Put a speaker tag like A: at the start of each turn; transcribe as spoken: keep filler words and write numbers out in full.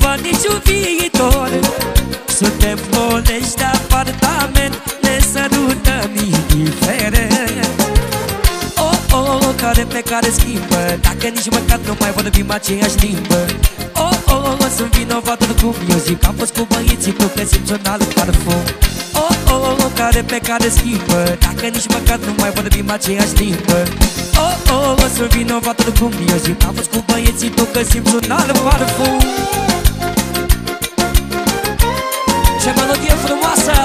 A: fără niciun viitor. Suntem colegi de apartament, ne sărutăm indiferent. Oh, oh, care pe care schimbă, dacă nici măcar nu mai vorbim aceeași limbă. Oh, oh, oh, sunt vinovatul cum eu zic, am fost cu băieții tu că simți un alt parfum. Oh, oh, oh, care pe care schimbă, dacă nici măcar nu mai vorbim aceeași limbă. Oh, oh, oh, sunt vinovatul cum eu zic, am fost cu băieții tu că simți un alt parfum. Ce melodie frumoasă!